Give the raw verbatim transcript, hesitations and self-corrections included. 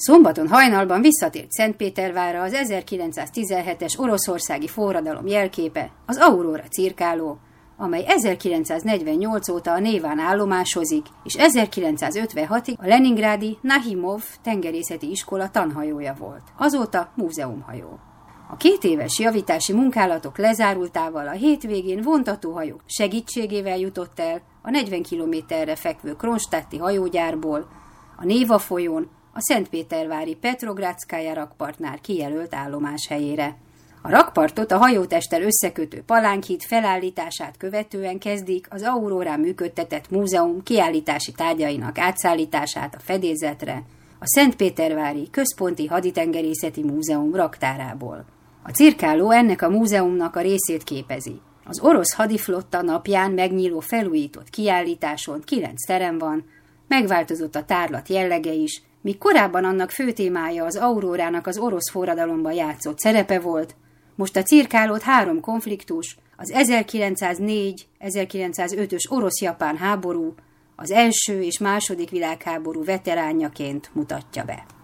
Szombaton hajnalban visszatért Szentpétervárra az ezerkilencszáztizenhetes oroszországi forradalom jelképe, az Aurora cirkáló, amely ezerkilencszáznegyvennyolc óta a Néván állomásozik, és ezerkilencszázötvenhatig a leningrádi Nahimov tengerészeti iskola tanhajója volt. Azóta múzeumhajó. A két éves javítási munkálatok lezárultával a hétvégén vontatóhajók segítségével jutott el a negyven kilométerre fekvő Kronstadti hajógyárból a Néva folyón a szentpétervári Petrogradszkaja rakpartnál kijelölt állomáshelyére. A rakpartot a hajótesttel összekötő palánkhíd felállítását követően kezdik az Aurórán működtetett múzeum kiállítási tárgyainak átszállítását a fedélzetre, a Szentpétervári Központi Haditengerészeti Múzeum raktárából. A cirkáló ennek a múzeumnak a részét képezi. Az orosz hadiflotta napján megnyíló felújított kiállításon kilenc terem van, megváltozott a tárlat jellege is, míg korábban annak fő témája az Aurórának az orosz forradalomban játszott szerepe volt, most a cirkálót három konfliktus, az ezerkilencszáznégy-ezerkilencszázötös orosz-japán háború, az első és második világháború veteránjaként mutatja be.